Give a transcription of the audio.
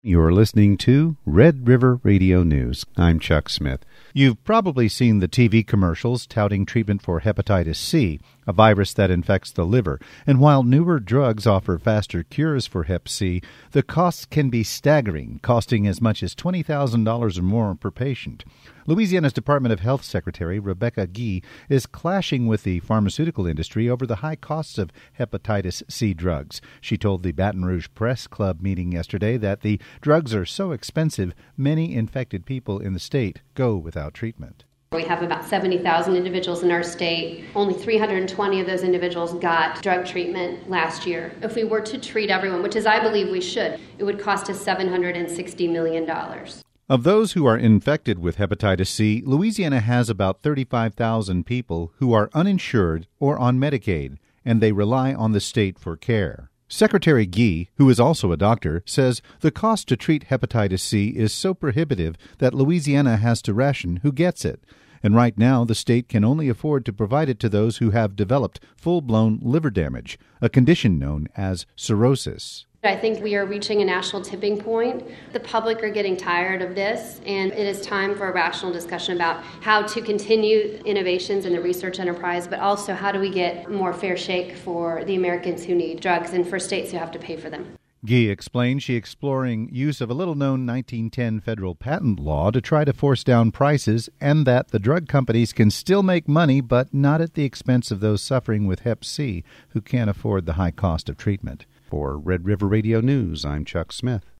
You're listening to Red River Radio News. I'm Chuck Smith. You've probably seen the TV commercials touting treatment for hepatitis C, a virus that infects the liver. And while newer drugs offer faster cures for hep C, the costs can be staggering, costing as much as $20,000 or more per patient. Louisiana's Department of Health Secretary Rebecca Guy is clashing with the pharmaceutical industry over the high costs of hepatitis C drugs. She told the Baton Rouge Press Club meeting yesterday that the drugs are so expensive, many infected people in the state go without treatment. We have about 70,000 individuals in our state. Only 320 of those individuals got drug treatment last year. If we were to treat everyone, which is I believe we should, it would cost us $760 million. Of those who are infected with hepatitis C, Louisiana has about 35,000 people who are uninsured or on Medicaid, and they rely on the state for care. Secretary Guy, who is also a doctor, says the cost to treat hepatitis C is so prohibitive that Louisiana has to ration who gets it. And right now, the state can only afford to provide it to those who have developed full-blown liver damage, a condition known as cirrhosis. I think we are reaching a national tipping point. The public are getting tired of this, and it is time for a rational discussion about how to continue innovations in the research enterprise, but also how do we get more fair shake for the Americans who need drugs and for states who have to pay for them. Guy explained she exploring use of a little-known 1910 federal patent law to try to force down prices, and that the drug companies can still make money, but not at the expense of those suffering with hep C who can't afford the high cost of treatment. For Red River Radio News, I'm Chuck Smith.